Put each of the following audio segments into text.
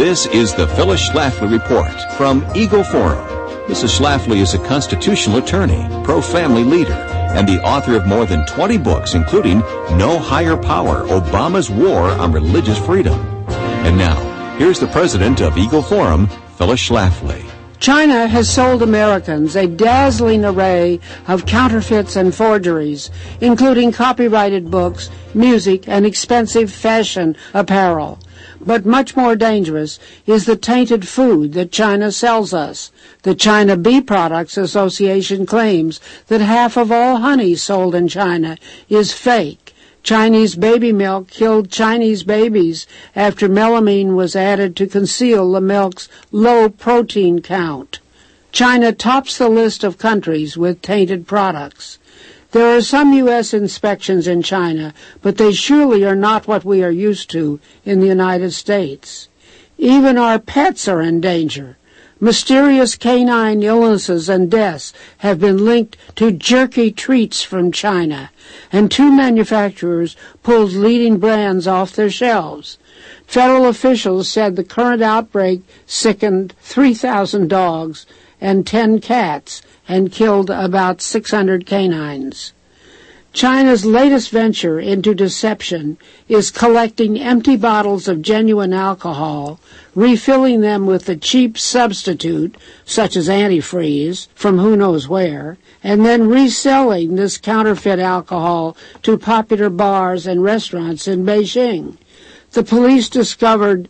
This is the Phyllis Schlafly Report from Eagle Forum. Mrs. Schlafly is a constitutional attorney, pro-family leader, and the author of more than 20 books, including No Higher Power, Obama's War on Religious Freedom. And now, here's the president of Eagle Forum, Phyllis Schlafly. China has sold Americans a dazzling array of counterfeits and forgeries, including copyrighted books, music, and expensive fashion apparel. But much more dangerous is the tainted food that China sells us. The China Bee Products Association claims that half of all honey sold in China is fake. Chinese baby milk killed Chinese babies after melamine was added to conceal the milk's low protein count. China tops the list of countries with tainted products. There are some U.S. inspections in China, but they surely are not what we are used to in the United States. Even our pets are in danger. Mysterious canine illnesses and deaths have been linked to jerky treats from China, and 2 manufacturers pulled leading brands off their shelves. Federal officials said the current outbreak sickened 3,000 dogs and 10 cats and killed about 600 canines. China's latest venture into deception is collecting empty bottles of genuine alcohol, refilling them with a cheap substitute, such as antifreeze, from who knows where, and then reselling this counterfeit alcohol to popular bars and restaurants in Beijing. The police discovered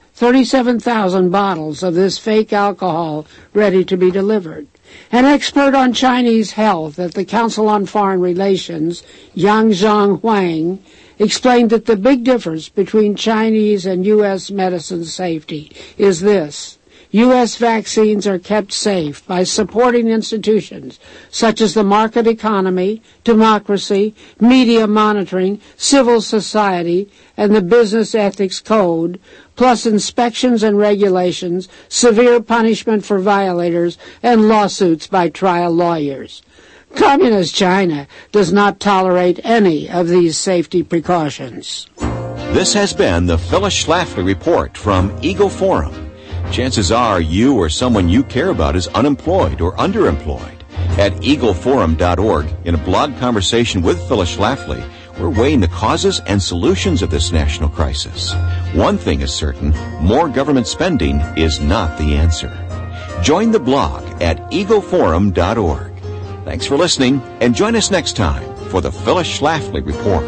37,000 bottles of this fake alcohol ready to be delivered. An expert on Chinese health at the Council on Foreign Relations, Yang Zhang explained that the big difference between Chinese and U.S. medicine safety is this. U.S. vaccines are kept safe by supporting institutions such as the market economy, democracy, media monitoring, civil society, and the business ethics code, plus inspections and regulations, severe punishment for violators, and lawsuits by trial lawyers. Communist China does not tolerate any of these safety precautions. This has been the Phyllis Schlafly Report from Eagle Forum. Chances are you or someone you care about is unemployed or underemployed. At eagleforum.org, in a blog conversation with Phyllis Schlafly, we're weighing the causes and solutions of this national crisis. One thing is certain, more government spending is not the answer. Join the blog at eagleforum.org. Thanks for listening, and join us next time for the Phyllis Schlafly Report.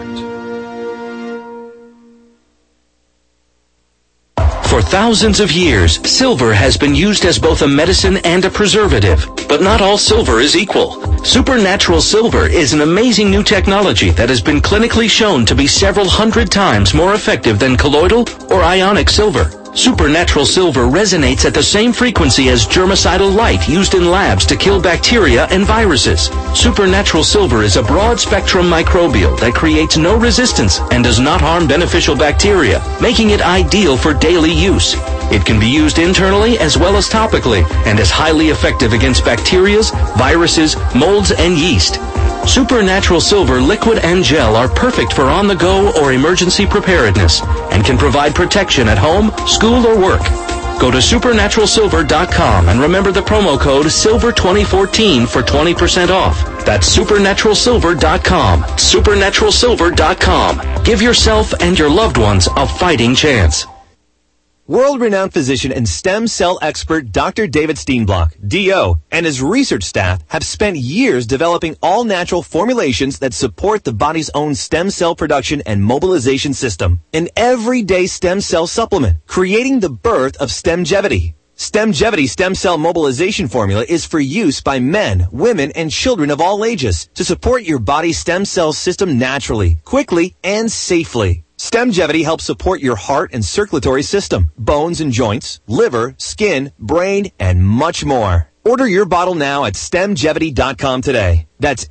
For thousands of years, silver has been used as both a medicine and a preservative. But not all silver is equal. Supernatural Silver is an amazing new technology that has been clinically shown to be several hundred times more effective than colloidal or ionic silver. Supernatural Silver resonates at the same frequency as germicidal light used in labs to kill bacteria and viruses. Supernatural Silver is a broad-spectrum microbial that creates no resistance and does not harm beneficial bacteria, making it ideal for daily use. It can be used internally as well as topically and is highly effective against bacteria, viruses, molds, and yeast. Supernatural Silver liquid and gel are perfect for on-the-go or emergency preparedness and can provide protection at home, school, or work. Go to supernaturalsilver.com and remember the promo code SILVER2014 for 20% off. That's supernaturalsilver.com. Supernaturalsilver.com. Give yourself and your loved ones a fighting chance. World-renowned physician and stem cell expert Dr. David Steenblock, D.O., and his research staff have spent years developing all-natural formulations that support the body's own stem cell production and mobilization system. An everyday stem cell supplement, creating the birth of Stemgevity. Stemgevity stem cell mobilization formula is for use by men, women, and children of all ages to support your body's stem cell system naturally, quickly, and safely. Stemgevity helps support your heart and circulatory system, bones and joints, liver, skin, brain, and much more. Order your bottle now at stemgevity.com today. That's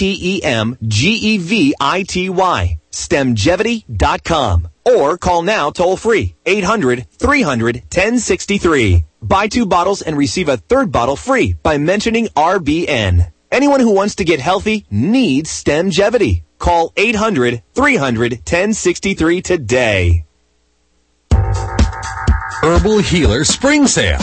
STEMGEVITY. Stemgevity.com. Or call now toll free, 800-300-1063. Buy 2 bottles and receive a 3rd bottle free by mentioning RBN. Anyone who wants to get healthy needs Stemgevity. Call 800-300-1063 today. Herbal Healer Spring Sale.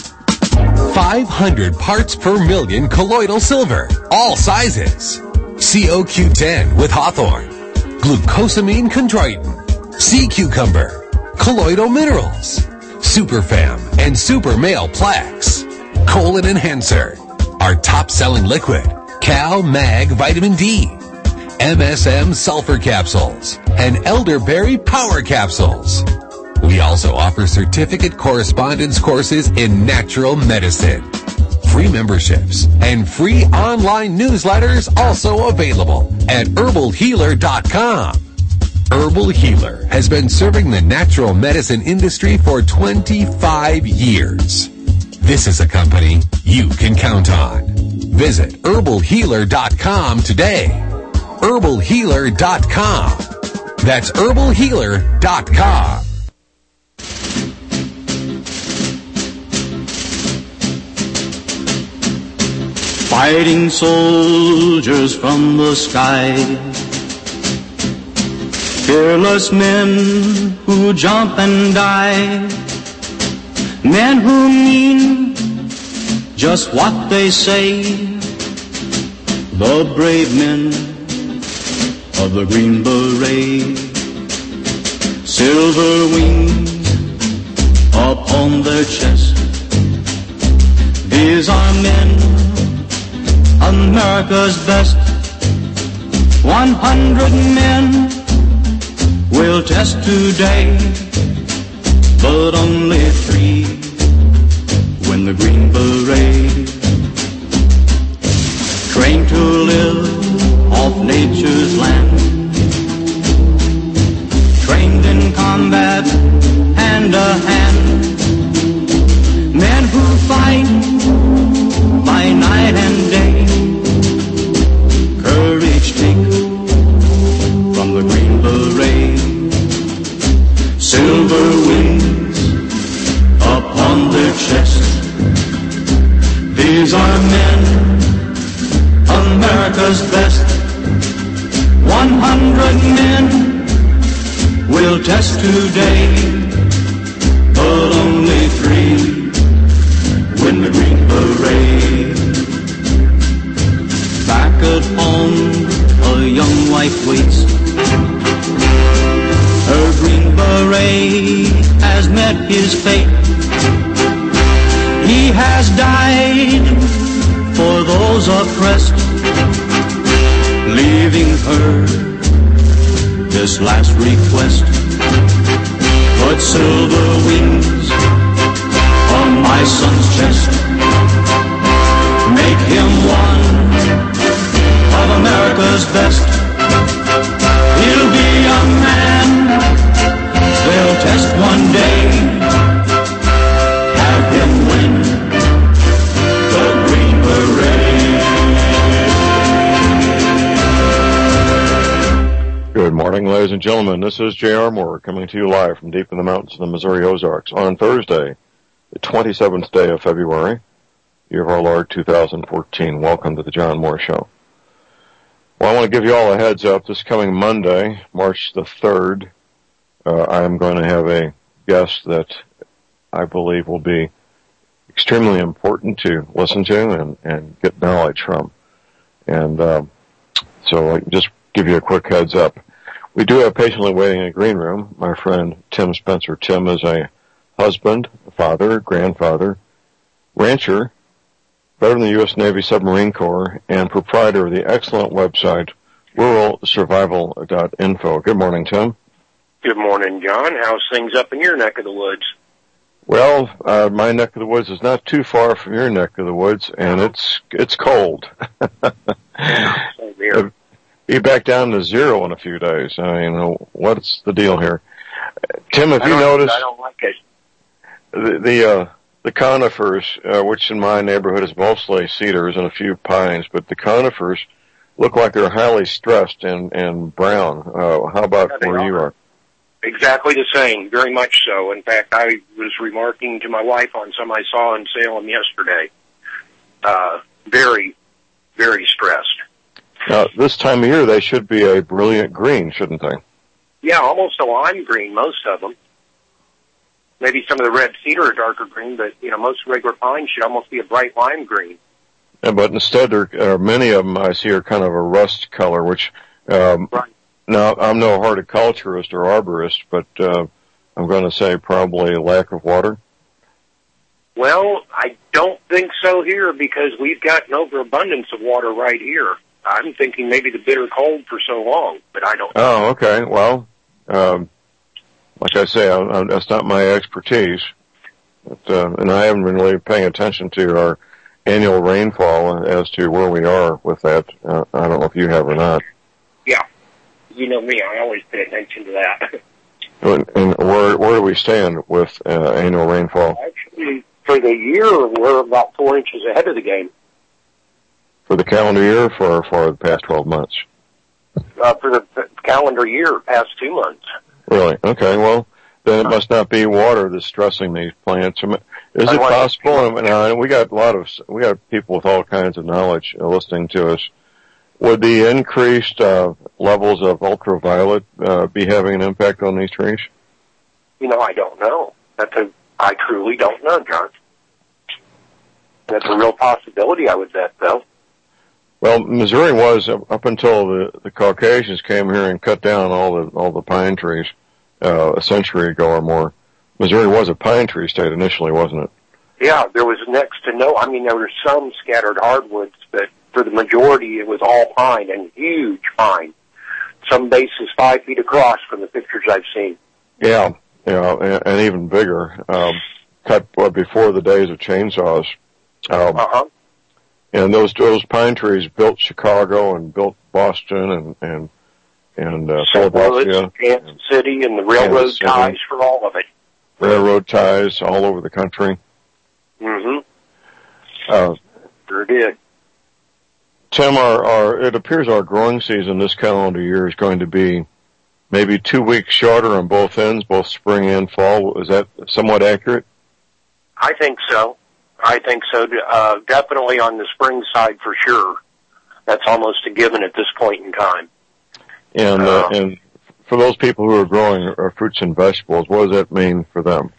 500 parts per million colloidal silver, all sizes. COQ10 with Hawthorne, glucosamine chondroitin, sea cucumber, colloidal minerals, Superfam and Super Male Plaques, colon enhancer, our top-selling liquid, Cal Mag Vitamin D, MSM sulfur capsules, and elderberry power capsules. We also offer certificate correspondence courses in natural medicine. Free memberships and free online newsletters also available at herbalhealer.com. Herbal Healer has been serving the natural medicine industry for 25 years. This is a company you can count on. Visit herbalhealer.com today. herbalhealer.com. That's herbalhealer.com. Fighting soldiers from the sky, fearless men who jump and die, men who mean just what they say, the brave men of the Green Beret, silver wings upon their chest. These are men, America's best. 100 men will test today, but only 3 win the Green Beret. Trained to live off nature's land, trained in combat hand to hand, men who fight by night and day, courage take from the Green Beret, silver wings upon their chest. These are men, America's best. 100 men will test today, but only 3 win the Green Beret. Back at home, a young wife waits. Her Green Beret has met his fate. He has died for those oppressed, leaving her this last request. Put silver wings on my son's chest. Make him one of America's best. He'll be a man they'll test one day. Have him win the Green Beret. Good morning, ladies and gentlemen. This is J.R. Moore coming to you live from deep in the mountains of the Missouri Ozarks on Thursday, the 27th day of February, year of our Lord 2014. Welcome to the John Moore Show. Well, I want to give you all a heads up. This coming Monday, March the 3rd, I am going to have a guest that I believe will be extremely important to listen to and get knowledge from. And so I just give you a quick heads up. We do have patiently waiting in the green room my friend Tim Spencer. Tim is a husband, father, grandfather, rancher, veteran of the U.S. Navy Submarine Corps, and proprietor of the excellent website ruralsurvival.info. Good morning, Tim. Good morning, John. How's things up in your neck of the woods? Well, my neck of the woods is not too far from your neck of the woods, and it's cold. Be back down to 0 in a few days. I mean, what's the deal here? Tim, have you noticed? I don't like it. The conifers, which in my neighborhood is mostly cedars and a few pines, but the conifers look like they're highly stressed and brown. How about where you are? Exactly the same, very much so. In fact, I was remarking to my wife on some I saw in Salem yesterday. Very, very stressed. Now, this time of year, they should be a brilliant green, shouldn't they? Yeah, almost a lime green, most of them. Maybe some of the red cedar are darker green, but, most regular pine should almost be a bright lime green. Yeah, but instead, many of them I see are kind of a rust color, which, right. Now, I'm no horticulturist or arborist, but I'm going to say probably lack of water. Well, I don't think so here because we've got an overabundance of water right here. I'm thinking maybe the bitter cold for so long, but I don't know. Oh, okay. Well, like I say, that's not my expertise. But, and I haven't been really paying attention to our annual rainfall as to where we are with that. I don't know if you have or not. Yeah. You know me, I always pay attention to that. And where do we stand with annual rainfall? Actually, for the year, we're about 4 inches ahead of the game. For the calendar year or for the past 12 months? For the calendar year, past 2 months. Really? Okay, well, then it must not be water that's stressing these plants. Is it possible, and we got people with all kinds of knowledge listening to us, would the increased levels of ultraviolet be having an impact on these trees? I don't know. I truly don't know, John. That's a real possibility, I would bet, though. Well, Missouri was, up until the Caucasians came here and cut down all the pine trees a century ago or more. Missouri was a pine tree state initially, wasn't it? Yeah, there was next to no, there were some scattered hardwoods, but for the majority it was all pine, and huge pine. Some bases 5 feet across from the pictures I've seen. Yeah, and even bigger, cut before the days of chainsaws. And those pine trees built Chicago and built Boston and Philadelphia, Kansas City, and the railroad ties for all of it. Railroad ties all over the country. Mm-hmm. Sure did. Tim, it appears our growing season this calendar year is going to be maybe 2 weeks shorter on both ends, both spring and fall. Is that somewhat accurate? I think so. Definitely on the spring side for sure. That's almost a given at this point in time. And for those people who are growing fruits and vegetables, what does that mean for them?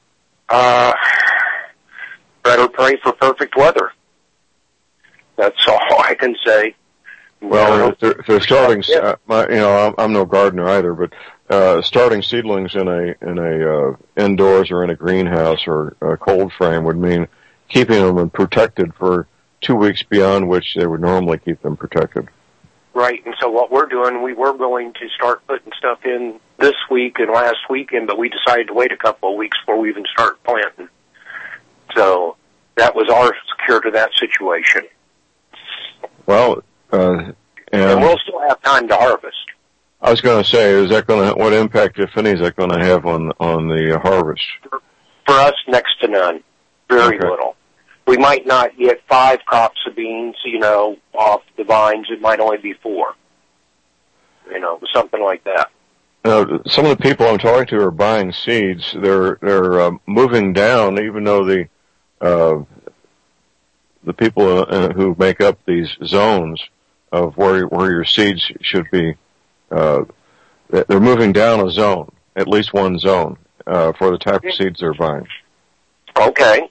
Better pray for perfect weather. That's all I can say. Well, if they're starting, I'm no gardener either, but starting seedlings in a indoors or in a greenhouse or a cold frame would mean keeping them protected for 2 weeks beyond which they would normally keep them protected. Right, and so what we're doing, we were going to start putting stuff in this week and last weekend, but we decided to wait a couple of weeks before we even start planting. So that was our cure to that situation. Well, and we'll still have time to harvest. I was going to say, what impact, if any, is that going to have on the harvest? For us, next to none. Very little. We might not get 5 crops of beans, off the vines. It might only be 4. Something like that. Some of the people I'm talking to are buying seeds. They're moving down, even though the people who make up these zones of where your seeds should be, they're moving down a zone, at least one zone, for the type of seeds they're buying. Okay.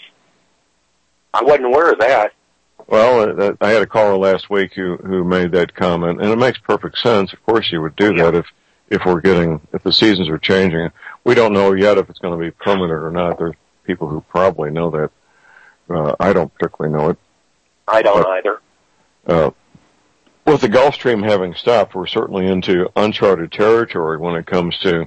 I wasn't aware of that. Well, I had a caller last week who made that comment, and it makes perfect sense. Of course you would do that if the seasons are changing. We don't know yet if it's going to be permanent or not. There's people who probably know that. I don't particularly know it. I don't either. With the Gulf Stream having stopped, we're certainly into uncharted territory when it comes to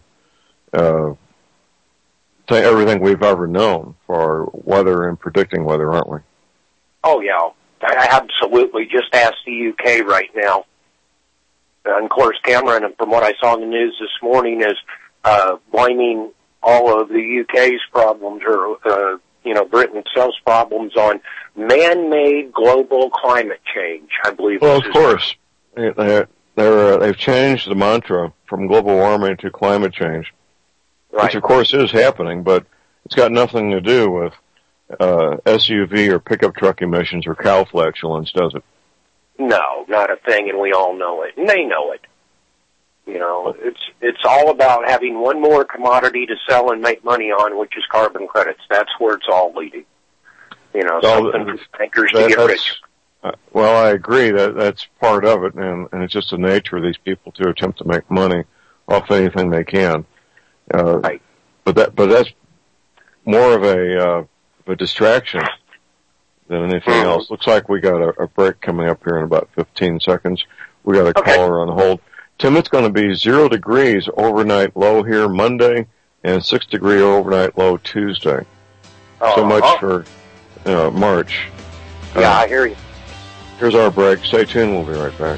everything we've ever known for weather and predicting weather, aren't we? Oh, yeah. I absolutely just asked the UK right now. And, of course, Cameron, from what I saw in the news this morning, is blaming all of the UK's problems or, Britain itself's problems on man-made global climate change, I believe. Well, of course. They've changed the mantra from global warming to climate change. Right. Which, of course, is happening, but it's got nothing to do with SUV or pickup truck emissions or cow flatulence, does it? No, not a thing, and we all know it. And they know it. You know, it's all about having one more commodity to sell and make money on, which is carbon credits. That's where it's all leading. You know, something for bankers to get rich. Well, I agree that that's part of it, and it's just the nature of these people to attempt to make money off anything they can. Right. But that's more of a distraction than anything else. Looks like we got a break coming up here in about 15 seconds. We got a caller on hold. Tim, it's going to be 0 degrees overnight low here Monday and 6 degree overnight low Tuesday. So much for March. Yeah, I hear you. Here's our break. Stay tuned. We'll be right back.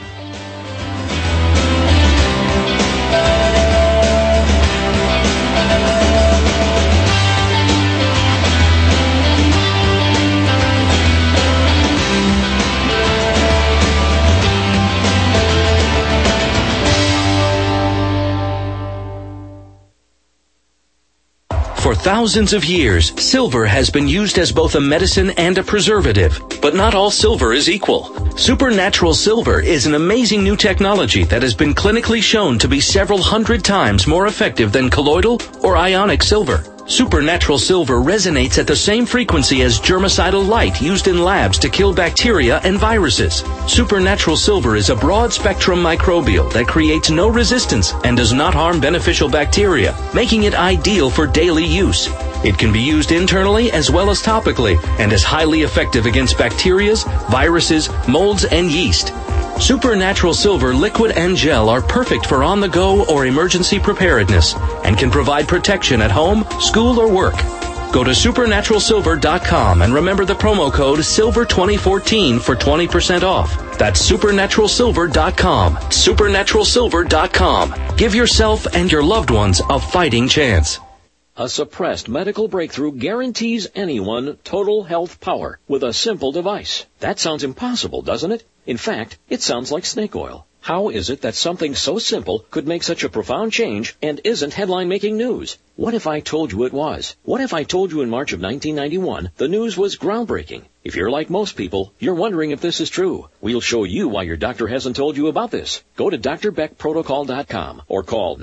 For thousands of years, silver has been used as both a medicine and a preservative. But not all silver is equal. Supernatural silver is an amazing new technology that has been clinically shown to be several hundred times more effective than colloidal or ionic silver. Supernatural silver resonates at the same frequency as germicidal light used in labs to kill bacteria and viruses. Supernatural silver is a broad-spectrum microbial that creates no resistance and does not harm beneficial bacteria, making it ideal for daily use. It can be used internally as well as topically and is highly effective against bacteria, viruses, molds, and yeast. Supernatural silver liquid and gel are perfect for on-the-go or emergency preparedness and can provide protection at home, school, or work. Go to supernaturalsilver.com and remember the promo code SILVER2014 for 20% off. That's supernaturalsilver.com. Supernaturalsilver.com. Give yourself and your loved ones a fighting chance. A suppressed medical breakthrough guarantees anyone total health power with a simple device. That sounds impossible, doesn't it? In fact, it sounds like snake oil. How is it that something so simple could make such a profound change and isn't headline-making news? What if I told you it was? What if I told you in March of 1991 the news was groundbreaking? If you're like most people, you're wondering if this is true. We'll show you why your doctor hasn't told you about this. Go to drbeckprotocol.com or call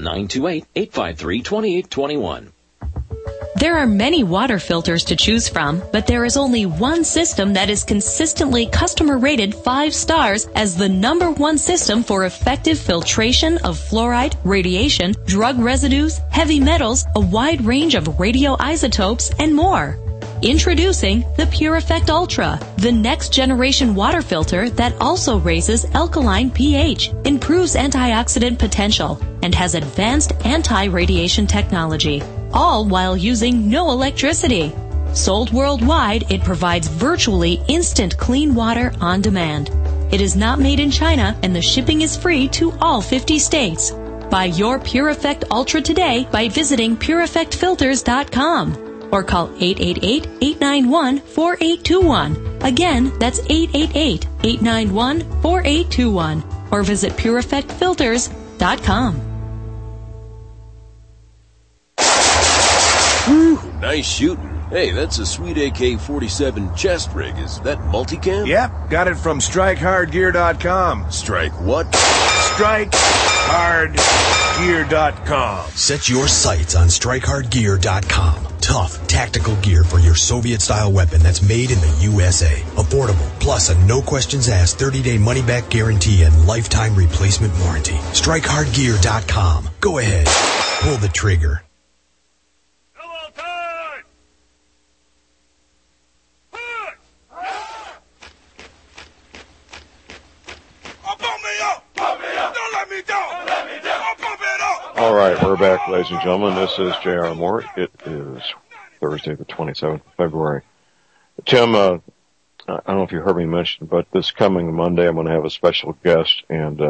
928-853-2821. There are many water filters to choose from, but there is only one system that is consistently customer rated 5 stars as the #1 system for effective filtration of fluoride, radiation, drug residues, heavy metals, a wide range of radioisotopes, and more. Introducing the PureEffect Ultra, the next generation water filter that also raises alkaline pH, improves antioxidant potential, and has advanced anti-radiation technology, all while using no electricity. Sold worldwide, it provides virtually instant clean water on demand. It is not made in China, and the shipping is free to all 50 states. Buy your PureEffect Ultra today by visiting PureEffectFilters.com. or call 888-891-4821. Again, that's 888-891-4821. Or visit PureEffectFilters.com. Whew, nice shooting. Hey, that's a sweet AK-47 chest rig. Is that multicam? Yep, got it from StrikeHardGear.com. Strike what? StrikeHardGear.com. Set your sights on StrikeHardGear.com. Tough, tactical gear for your Soviet-style weapon that's made in the USA. Affordable, plus a no-questions-asked 30-day money-back guarantee and lifetime replacement warranty. StrikeHardGear.com. Go ahead. Pull the trigger. All right, we're back, ladies and gentlemen. This is J.R. Moore. It is Thursday, the 27th of February. Tim, I don't know if you heard me mention, but this coming Monday I'm going to have a special guest, and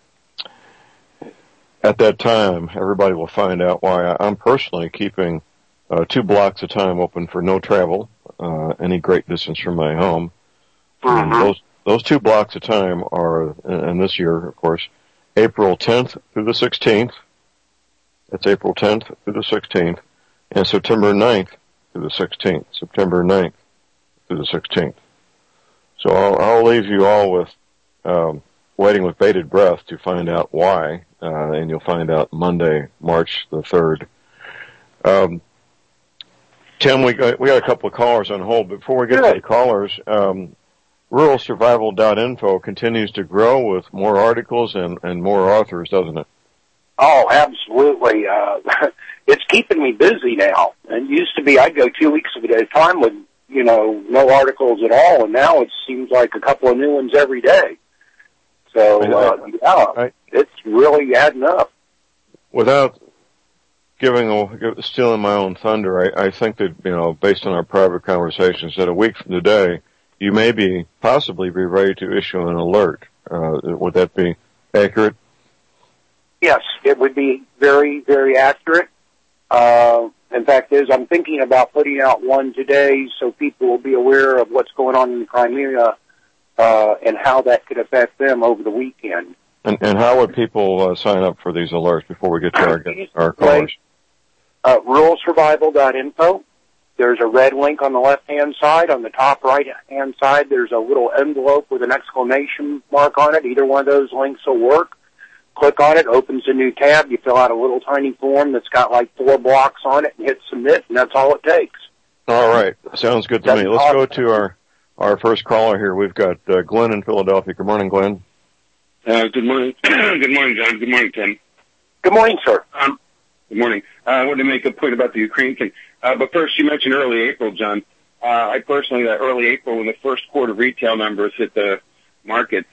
at that time, everybody will find out why I'm personally keeping 2 blocks of time open for no travel, any great distance from my home. And those 2 blocks of time are, and this year, of course, April 10th through the 16th. That's April 10th through the 16th, and September 9th through the 16th. September 9th through the 16th. So I'll leave you all with waiting with bated breath to find out why and you'll find out Monday, March the 3rd. Tim, we got a couple of callers on hold. Before we get to the callers, ruralsurvival.info continues to grow with more articles and more authors, doesn't it? Oh, absolutely. It's keeping me busy now. It used to be I'd go 2 weeks at a time with, no articles at all, and now it seems like a couple of new ones every day. So, it's really adding up. Without stealing my own thunder, I think that, based on our private conversations, that a week from today, you may possibly be ready to issue an alert. Would that be accurate? Yes, it would be very, very accurate. In fact, I'm thinking about putting out one today so people will be aware of what's going on in Crimea and how that could affect them over the weekend. And how would people sign up for these alerts before we get to our callers? Ruralsurvival.info. There's a red link on the left-hand side. On the top right-hand side, there's a little envelope with an exclamation mark on it. Either one of those links will work. Click on it, opens a new tab. You fill out a little tiny form that's got like 4 blocks on it and hit submit, and that's all it takes. All right. Sounds good to me. Let's go to our first caller here. We've got Glenn in Philadelphia. Good morning, Glenn. Good morning. Good morning, John. Good morning, Tim. Good morning, sir. Good morning. I wanted to make a point about the Ukraine thing. But first, you mentioned early April, John. I personally, early April, when the first quarter retail numbers hit the markets,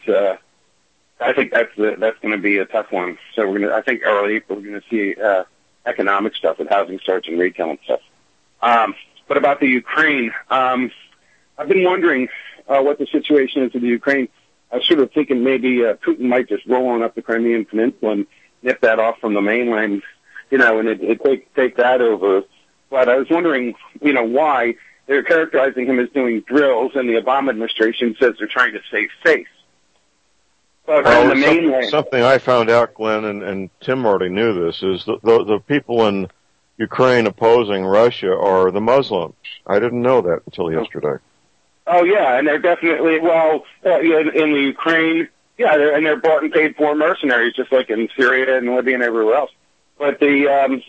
I think that's going to be a tough one. So I think early April we're going to see economic stuff with housing starts and retail and stuff. But about the Ukraine, I've been wondering what the situation is with the Ukraine. I was sort of thinking maybe Putin might just roll on up the Crimean Peninsula and nip that off from the mainland, and it take that over. But I was wondering, why they're characterizing him as doing drills, and the Obama administration says they're trying to save face. But on the mainland, something I found out, Glenn, and Tim already knew this, is the people in Ukraine opposing Russia are the Muslims. I didn't know that until yesterday. Oh yeah, and they're definitely in the Ukraine. Yeah, they're bought and paid for mercenaries, just like in Syria and Libya and everywhere else. But the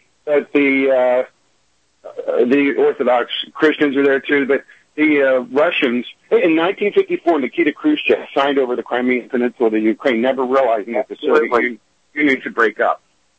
Orthodox Christians are there too. But the Russians, in 1954, Nikita Khrushchev signed over the Crimean Peninsula to Ukraine, never realizing that the Soviet Union should break up.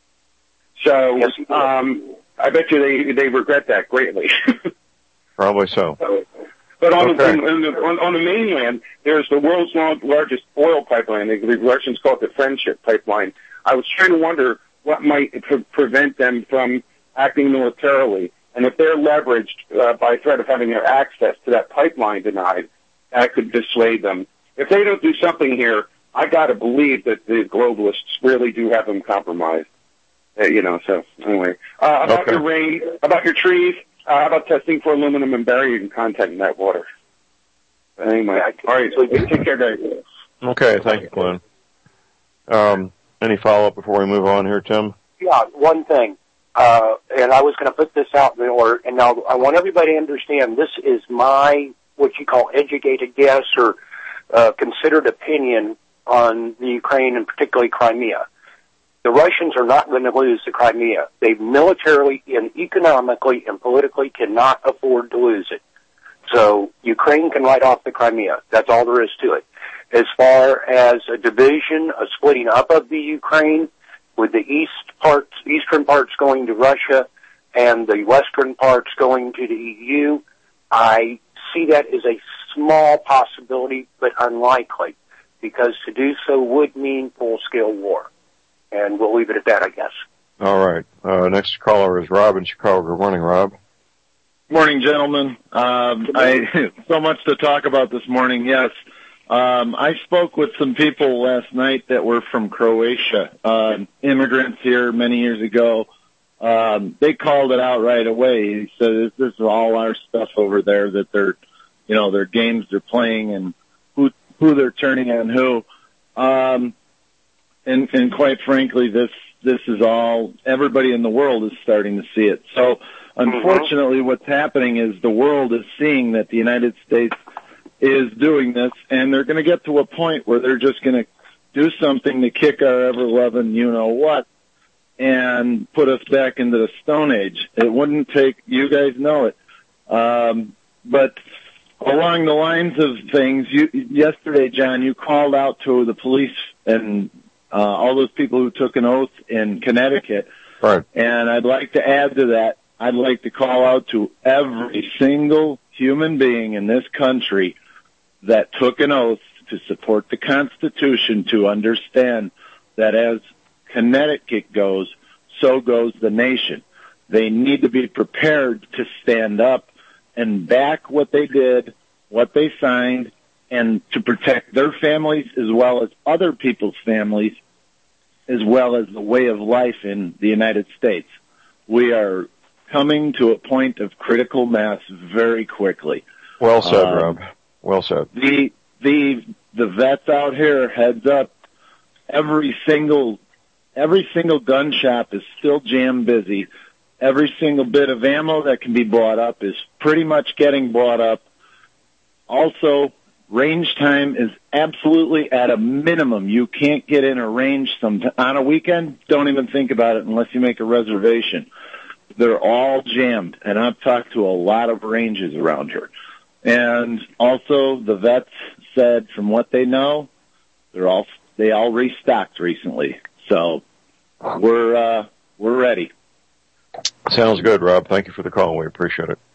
So I bet you they regret that greatly. Probably so. But on the mainland, there's the world's largest oil pipeline. The Russians call it the Friendship Pipeline. I was trying to wonder what might prevent them from acting militarily. And if they're leveraged by threat of having their access to that pipeline denied, that could dissuade them. If they don't do something here, I got to believe that the globalists really do have them compromised. So anyway, about your rain, about your trees, about testing for aluminum and barium content in that water. Anyway, all right, so take care, guys. Okay, thank you, Glenn. Any follow-up before we move on here, Tim? Yeah, one thing. And I was going to put this out in the order, and now I want everybody to understand this is my, what you call educated guess or considered opinion on the Ukraine and particularly Crimea. The Russians are not going to lose the Crimea. They militarily and economically and politically cannot afford to lose it. So Ukraine can write off the Crimea. That's all there is to it. As far as a division, a splitting up of the Ukraine, with the eastern parts going to Russia and the western parts going to the EU, I see that as a small possibility, but unlikely, because to do so would mean full-scale war. And we'll leave it at that, I guess. All right. Next caller is Rob in Chicago. Good morning, Rob. Morning, gentlemen. So much to talk about this morning. Yes. I spoke with some people last night that were from Croatia, immigrants here many years ago. They called it out right away. He said, this is all our stuff over there that they're, their games they're playing and who they're turning on who. And quite frankly, this is all, everybody in the world is starting to see it. So unfortunately what's happening is the world is seeing that the United States is doing this, and they're going to get to a point where they're just going to do something to kick our ever-loving you-know-what and put us back into the Stone Age. It wouldn't take, you guys know it. But along the lines of things, yesterday, John, you called out to the police and all those people who took an oath in Connecticut. Right. And I'd like to add to that, I'd like to call out to every single human being in this country that took an oath to support the Constitution, to understand that as Connecticut goes, so goes the nation. They need to be prepared to stand up and back what they did, what they signed, and to protect their families as well as other people's families, as well as the way of life in the United States. We are coming to a point of critical mass very quickly. Well said, Rob. Well said. The vets out here, heads up, every single gun shop is still jam busy. Every single bit of ammo that can be bought up is pretty much getting bought up. Also, range time is absolutely at a minimum. You can't get in a range on a weekend. Don't even think about it unless you make a reservation. They're all jammed, and I've talked to a lot of ranges around here. And also, the vets said from what they know, they all restocked recently. So we're ready. Sounds good, Rob. Thank you for the call. We appreciate it.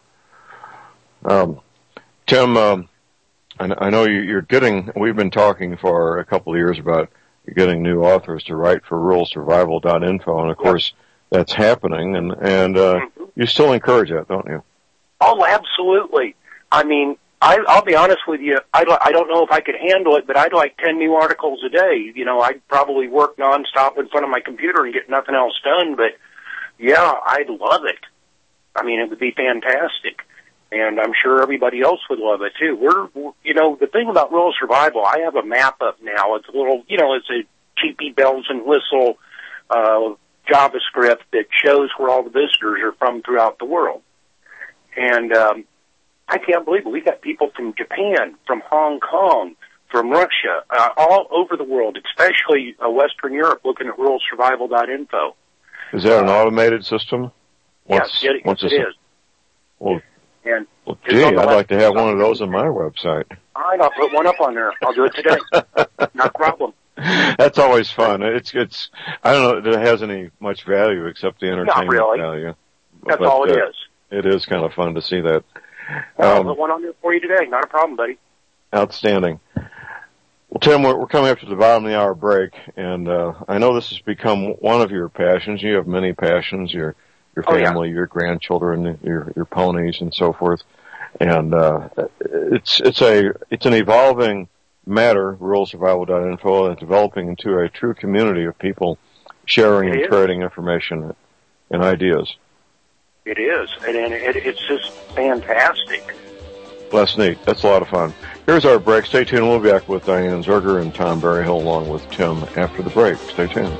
Tim, I know we've been talking for a couple of years about getting new authors to write for ruralsurvival.info, and of course that's happening, and you still encourage that, don't you? Oh, absolutely. I mean, I'll be honest with you, I don't know if I could handle it, but I'd like 10 new articles a day. You know, I'd probably work nonstop in front of my computer and get nothing else done, but yeah, I'd love it. I mean, it would be fantastic. And I'm sure everybody else would love it too. The thing about rural survival, I have a map up now. It's a little, it's a cheapy bells and whistle, JavaScript that shows where all the visitors are from throughout the world. And, I can't believe it. We got people from Japan, from Hong Kong, from Russia, all over the world, especially Western Europe, looking at ruralsurvival.info. Is that an automated system? Yes, it is. Well, gee, I'd like to have one of those on my website. All right, I'll put one up on there. I'll do it today. Not a problem. That's always fun. It's. I don't know if it has any much value except the entertainment value. That's all it is. It is kind of fun to see that. I'll put one on there for you today. Not a problem, buddy. Outstanding. Well, Tim, we're coming up to the bottom of the hour break, and I know this has become one of your passions. You have many passions. Your family, your grandchildren, your ponies, and so forth. And it's an evolving matter, ruralsurvival.info, and developing into a true community of people sharing and trading information and ideas. It is, and it's just fantastic. Well, that's neat. That's a lot of fun. Here's our break. Stay tuned. We'll be back with Diane Zerger and Tom Berryhill along with Tim after the break. Stay tuned.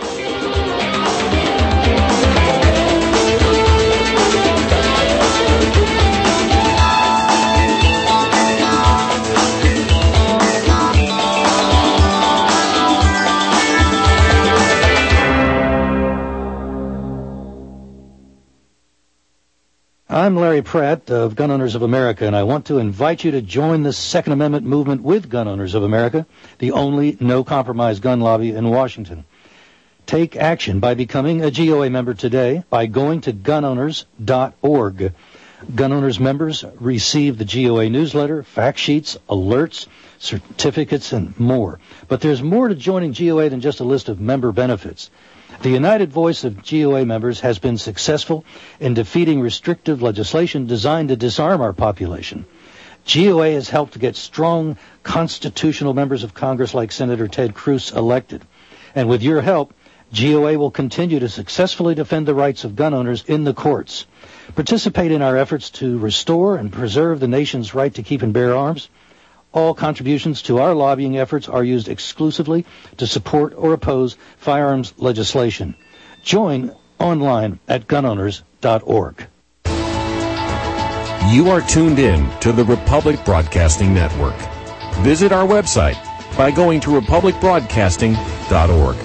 I'm Larry Pratt of Gun Owners of America, and I want to invite you to join the Second Amendment movement with Gun Owners of America, the only no-compromise gun lobby in Washington. Take action by becoming a GOA member today by going to gunowners.org. Gun Owners members receive the GOA newsletter, fact sheets, alerts, certificates, and more. But there's more to joining GOA than just a list of member benefits. The united voice of GOA members has been successful in defeating restrictive legislation designed to disarm our population. GOA has helped to get strong constitutional members of Congress like Senator Ted Cruz elected. And with your help, GOA will continue to successfully defend the rights of gun owners in the courts. Participate in our efforts to restore and preserve the nation's right to keep and bear arms. All contributions to our lobbying efforts are used exclusively to support or oppose firearms legislation. Join online at gunowners.org. You are tuned in to the Republic Broadcasting Network. Visit our website, by going to republicbroadcasting.org.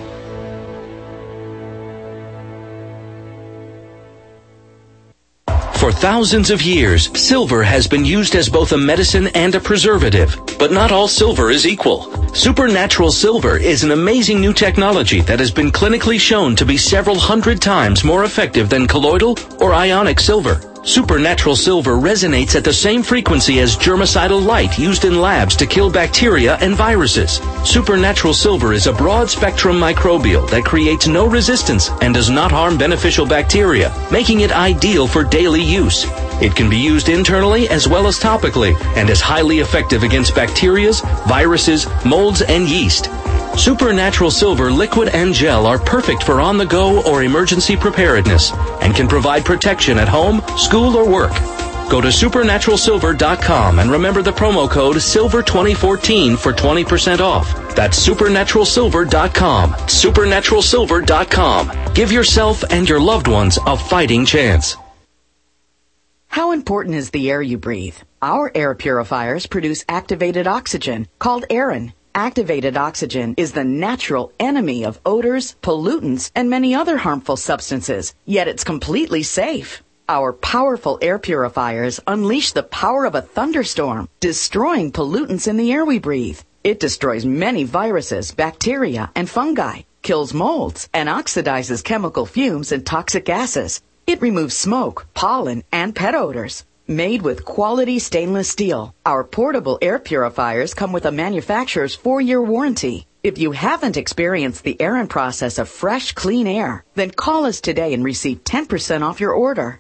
For thousands of years, silver has been used as both a medicine and a preservative. But not all silver is equal. Supernatural Silver is an amazing new technology that has been clinically shown to be several hundred times more effective than colloidal or ionic silver. Supernatural Silver resonates at the same frequency as germicidal light used in labs to kill bacteria and viruses. Supernatural Silver is a broad-spectrum microbial that creates no resistance and does not harm beneficial bacteria, making it ideal for daily use. It can be used internally as well as topically and is highly effective against bacteria, viruses, molds, and yeast. Supernatural Silver liquid and gel are perfect for on-the-go or emergency preparedness and can provide protection at home, school, or work. Go to supernaturalsilver.com and remember the promo code SILVER2014 for 20% off. That's supernaturalsilver.com. Supernaturalsilver.com. Give yourself and your loved ones a fighting chance. How important is the air you breathe? Our air purifiers produce activated oxygen, called Aerin. Activated oxygen is the natural enemy of odors, pollutants, and many other harmful substances, yet it's completely safe. Our powerful air purifiers unleash the power of a thunderstorm, destroying pollutants in the air we breathe. It destroys many viruses, bacteria, and fungi, kills molds, and oxidizes chemical fumes and toxic gases. It removes smoke, pollen, and pet odors. Made with quality stainless steel, our portable air purifiers come with a manufacturer's 4-year warranty. If you haven't experienced the Aerin process of fresh, clean air, then call us today and receive 10% off your order.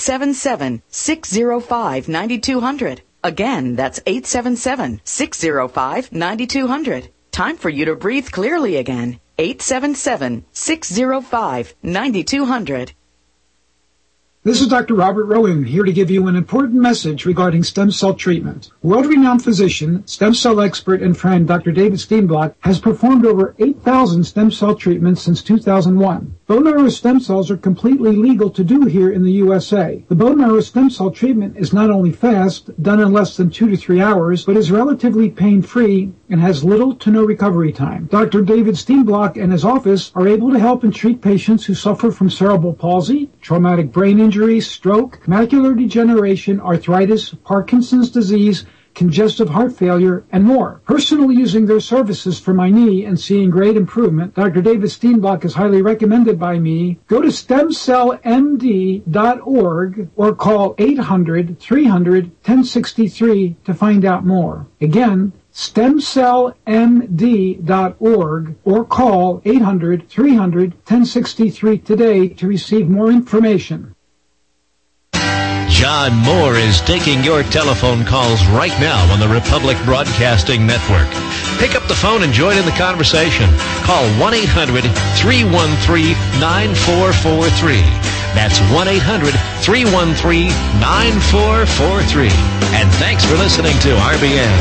877-605-9200. Again, that's 877-605-9200. Time for you to breathe clearly again. 877-605-9200. This is Dr. Robert Rowan here to give you an important message regarding stem cell treatment. World-renowned physician, stem cell expert, and friend Dr. David Steenblock has performed over 8,000 stem cell treatments since 2001. Bone marrow stem cells are completely legal to do here in the USA. The bone marrow stem cell treatment is not only fast, done in less than 2 to 3 hours, but is relatively pain-free and has little to no recovery time. Dr. David Steenblock and his office are able to help and treat patients who suffer from cerebral palsy, traumatic brain injury, stroke, macular degeneration, arthritis, Parkinson's disease, congestive heart failure, and more. Personally using their services for my knee and seeing great improvement, Dr. David Steenblock is highly recommended by me. Go to stemcellmd.org or call 800-300-1063 to find out more. Again, stemcellmd.org or call 800-300-1063 today to receive more information. John Moore is taking your telephone calls right now on the Republic Broadcasting Network. Pick up the phone and join in the conversation. Call 1-800-313-9443. That's 1-800-313-9443. And thanks for listening to RBN.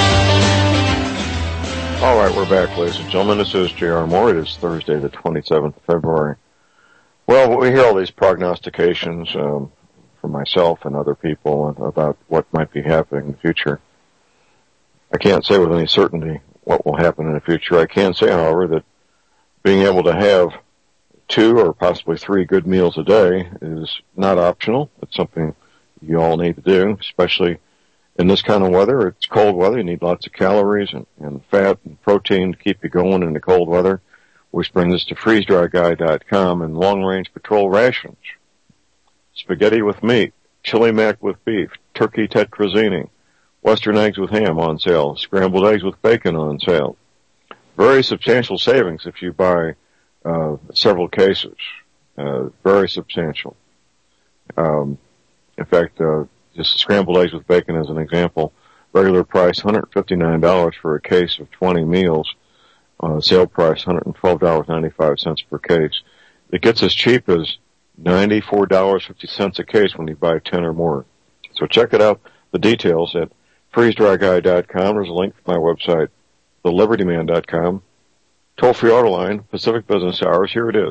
All right, we're back, ladies and gentlemen. This is J.R. Moore. It is Thursday, the 27th of February. Well, we hear all these prognostications from myself and other people about what might be happening in the future. I can't say with any certainty what will happen in the future. I can say, however, that being able to have 2 or possibly 3 good meals a day is not optional. It's something you all need to do, especially in this kind of weather. It's cold weather. You need lots of calories and fat and protein to keep you going in the cold weather, which brings us to freezedryguy.com and long-range patrol rations. Spaghetti with meat, chili mac with beef, turkey tetrazzini, western eggs with ham on sale, scrambled eggs with bacon on sale. Very substantial savings if you buy several cases. Very substantial. In fact, just scrambled eggs with bacon as an example, regular price $159 for a case of 20 meals. Sale price $112.95 per case. It gets as cheap as $94.50 a case when you buy 10 or more. So check it out, the details at freezedryguy.com. There's a link to my website, thelibertyman.com. Toll-free order line, Pacific Business Hours. Here it is,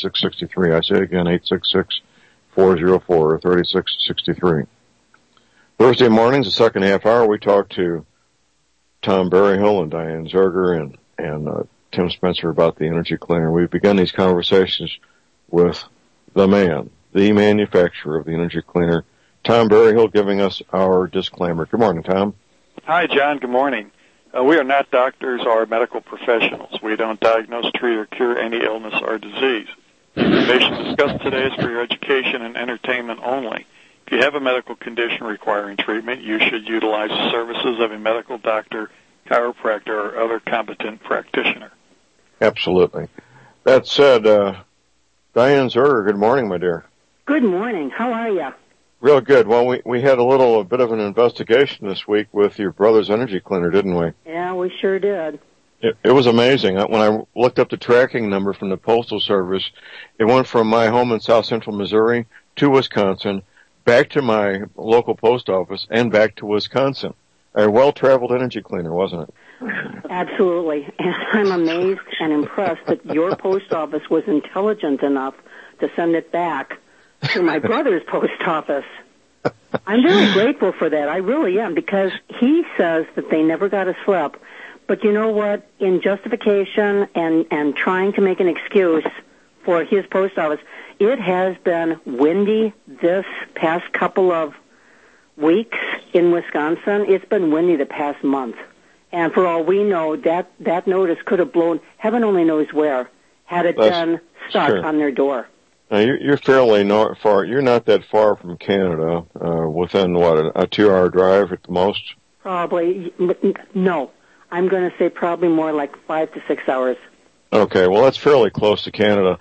866-404-3663. I say it again, 866-404-3663. Thursday mornings, the second half hour, we talk to Tom Berryhill and Diane Zerger and Tim Spencer about the energy cleaner. We've begun these conversations with the man, the manufacturer of the energy cleaner, Tom Berryhill, giving us our disclaimer. Good morning, Tom. Hi, John. Good morning. We are not doctors or medical professionals. We don't diagnose, treat, or cure any illness or disease. The information discussed today is for your education and entertainment only. If you have a medical condition requiring treatment, you should utilize the services of a medical doctor, chiropractor, or other competent practitioner. Absolutely. That said, Diane Zerger, good morning, my dear. Good morning. How are you? Real good. Well, we had a bit of an investigation this week with your brother's energy cleaner, didn't we? Yeah, we sure did. It was amazing. When I looked up the tracking number from the Postal Service, it went from my home in south central Missouri to Wisconsin, back to my local post office, and back to Wisconsin. A well-traveled energy cleaner, wasn't it? Absolutely. And I'm amazed and impressed that your post office was intelligent enough to send it back to my brother's post office. I'm very grateful for that. I really am, because he says that they never got a slip. But you know what? In justification and trying to make an excuse for his post office, it has been windy this past couple of weeks in Wisconsin. It's been windy the past month. And for all we know, that notice could have blown heaven only knows where had it been stuck on their door. Now, you're fairly not far. You're not that far from Canada, within, a 2-hour drive at the most? Probably. No. I'm going to say probably more like 5 to 6 hours. Okay, well, that's fairly close to Canada.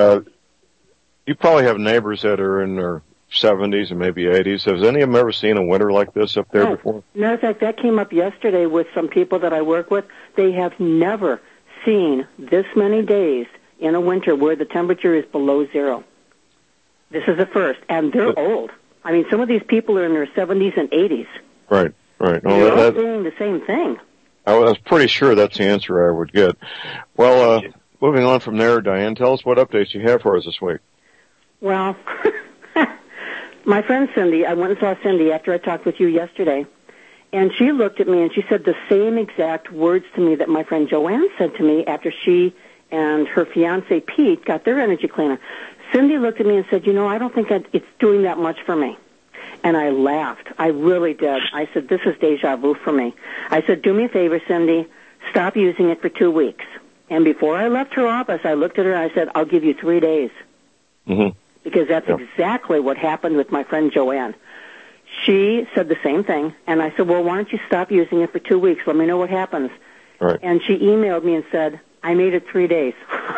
You probably have neighbors that are in their 70s and maybe 80s. Has any of them ever seen a winter like this up there before? Matter of fact, that came up yesterday with some people that I work with. They have never seen this many days in a winter where the temperature is below zero. This is the first, and they're old. I mean, some of these people are in their 70s and 80s. Right. No, they're all doing the same thing. I was pretty sure that's the answer I would get. Well, moving on from there, Diane, tell us what updates you have for us this week. Well, my friend Cindy, I went and saw Cindy after I talked with you yesterday, and she looked at me and she said the same exact words to me that my friend Joanne said to me after she and her fiancé Pete got their energy cleaner. Cindy looked at me and said, I don't think it's doing that much for me. And I laughed. I really did. I said, this is deja vu for me. I said, do me a favor, Cindy, stop using it for 2 weeks. And before I left her office, I looked at her and I said, I'll give you 3 days. Mm-hmm. Because that's exactly what happened with my friend Joanne. She said the same thing, and I said, well, why don't you stop using it for 2 weeks? Let me know what happens. Right. And she emailed me and said, I made it 3 days.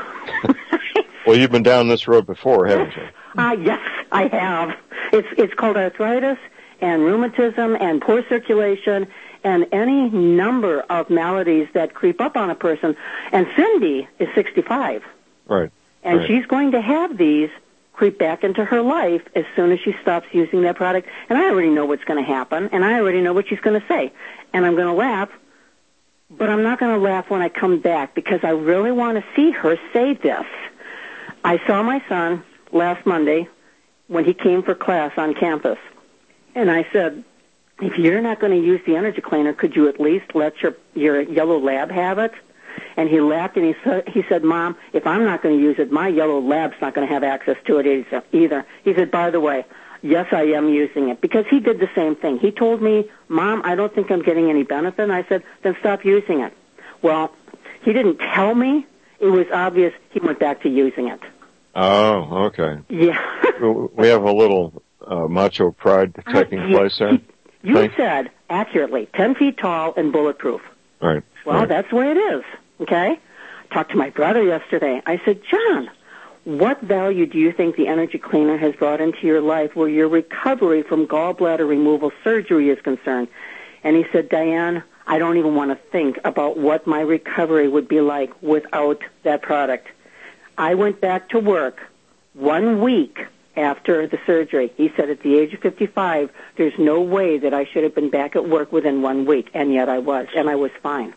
Well, you've been down this road before, haven't you? Yes, I have. It's called arthritis and rheumatism and poor circulation and any number of maladies that creep up on a person. And Cindy is 65. Right. And she's going to have these creep back into her life as soon as she stops using that product. And I already know what's going to happen, and I already know what she's going to say. And I'm going to laugh, but I'm not going to laugh when I come back because I really want to see her say this. I saw my son last Monday when he came for class on campus, and I said, if you're not going to use the energy cleaner, could you at least let your yellow lab have it? And he laughed and he said, Mom, if I'm not going to use it, my yellow lab's not going to have access to it either. He said, by the way, yes, I am using it, because he did the same thing. He told me, Mom, I don't think I'm getting any benefit. And I said, then stop using it. Well, he didn't tell me. It was obvious he went back to using it. Oh, okay. Yeah. We have a little macho pride taking place there. You said accurately, 10 feet tall and bulletproof. Right. Well, that's the way it is, okay? I talked to my brother yesterday. I said, John, what value do you think the energy cleaner has brought into your life where your recovery from gallbladder removal surgery is concerned? And he said, Diane, I don't even want to think about what my recovery would be like without that product. I went back to work 1 week after the surgery. He said at the age of 55, there's no way that I should have been back at work within 1 week, and yet I was, and I was fine.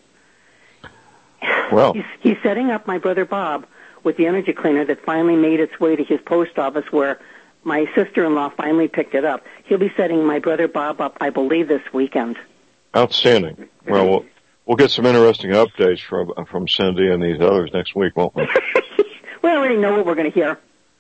Well, he's setting up my brother Bob with the energy cleaner that finally made its way to his post office where my sister-in-law finally picked it up. He'll be setting my brother Bob up, I believe, this weekend. Outstanding. Well, we'll get some interesting updates from Cindy and these others next week, won't we? We already know what we're going to hear.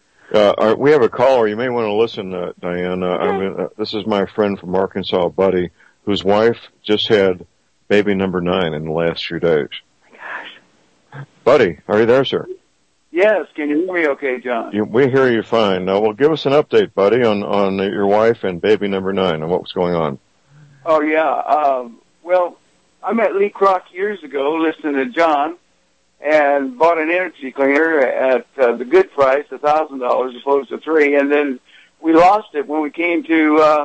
We have a caller. You may want to listen, Diane. This is my friend from Arkansas, Buddy, whose wife just had baby number 9 in the last few days. Oh, my gosh. Buddy, are you there, sir? Yes. Can you hear me okay, John? We hear you fine. Well, give us an update, Buddy, on your wife and baby number 9 and what was going on. Oh, yeah. Well, I met Lee Kroc years ago listening to John and bought an energy cleaner at the good price, $1,000 opposed to $3,000, and then we lost it when we came to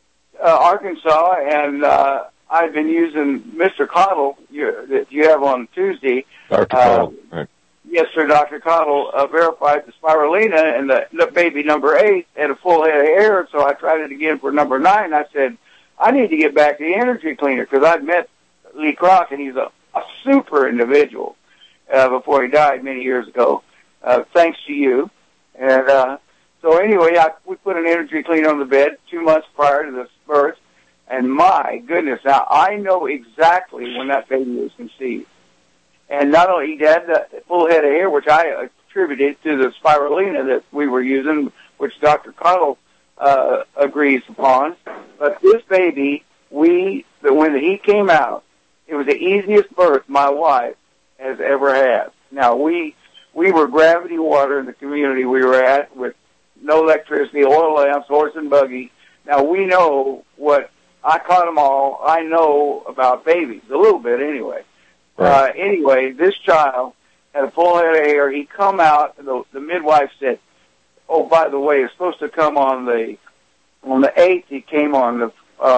Arkansas, and I've been using Mr. Cottle that you have on Tuesday. Dr. Cottle, right. Yes, sir, Dr. Cottle verified the spirulina, and the baby number 8 had a full head of hair, so I tried it again for number 9. I said, I need to get back to the energy cleaner, because I'd met Lee Kroc, and he's a super individual before he died many years ago, thanks to you. And so anyway, we put an energy cleaner on the bed 2 months prior to this birth, and my goodness, now I know exactly when that baby was conceived. And not only he had the full head of hair, which I attributed to the spirulina that we were using, which Dr. Cottle agrees upon, but this baby, when he came out, it was the easiest birth my wife has ever had. Now, we were gravity water in the community we were at with no electricity, oil lamps, horse and buggy. Now, we know I caught them all. I know about babies, a little bit anyway. Right. Anyway, this child had a full head of hair. He come out, and the midwife said, oh, by the way, it's supposed to come on the 8th. He came on the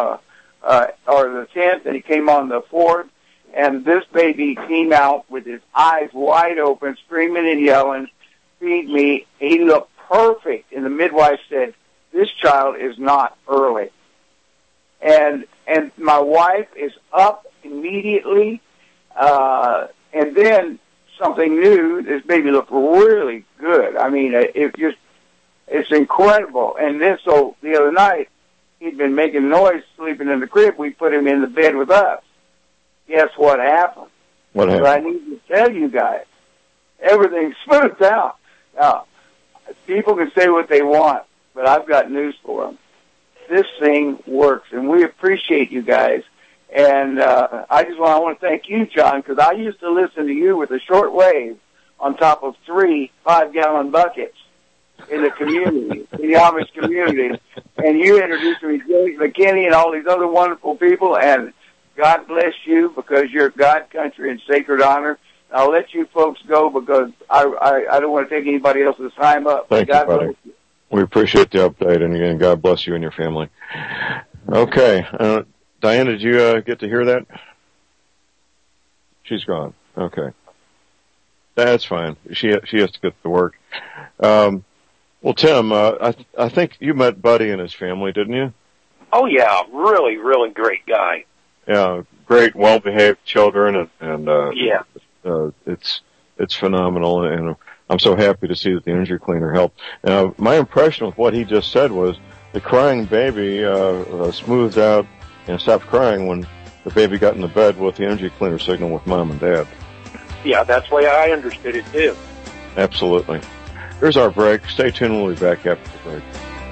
10th, and he came on the 4th. And this baby came out with his eyes wide open, screaming and yelling, feed me. He looked perfect. And the midwife said, this child is not early. And my wife is up immediately. And then something new, this baby looked really good. I mean, it's incredible. And then so the other night, he'd been making noise sleeping in the crib. We put him in the bed with us. Guess what happened? What happened? So I need to tell you guys, everything smoothed out. Now, people can say what they want, but I've got news for them. This thing works, and we appreciate you guys. And I want to thank you, John, because I used to listen to you with a short wave on top of 3 5-gallon buckets in the community, in the Amish community. And you introduced me to Joey McKinney and all these other wonderful people, and God bless you because you're God country and sacred honor. I'll let you folks go because I don't want to take anybody else's time up. Thank you, buddy. We appreciate the update, and again, God bless you and your family. Okay. Diane, did you get to hear that? She's gone. Okay. That's fine. She has to get to work. Well, Tim, I think you met Buddy and his family, didn't you? Oh, yeah. Really, really great guy. Yeah, great, well-behaved children, and yeah. It's phenomenal, and I'm so happy to see that the energy cleaner helped. My impression of what he just said was the crying baby smoothed out and stopped crying when the baby got in the bed with the energy cleaner signal with Mom and Dad. Yeah, that's the way I understood it, too. Absolutely. Here's our break. Stay tuned. We'll be back after the break.